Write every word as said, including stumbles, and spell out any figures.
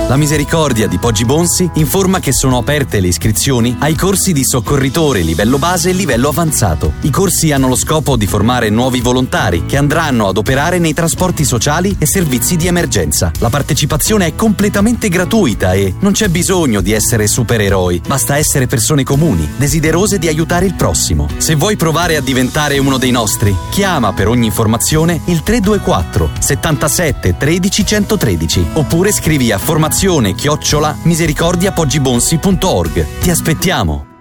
La Misericordia di Poggi Bonsi informa che sono aperte le iscrizioni ai corsi di soccorritore livello base e livello avanzato. I corsi hanno lo scopo di formare nuovi volontari che andranno ad operare nei trasporti sociali e servizi di emergenza. La partecipazione è completamente gratuita e non c'è bisogno di essere supereroi, basta essere persone comuni, desiderose di aiutare il prossimo. Se vuoi provare a diventare uno dei nostri, chiama per ogni informazione il tre due quattro settantasette tredici centotredici oppure scrivi a formazione chiocciola misericordiapoggibonsi punto org. Ti aspettiamo!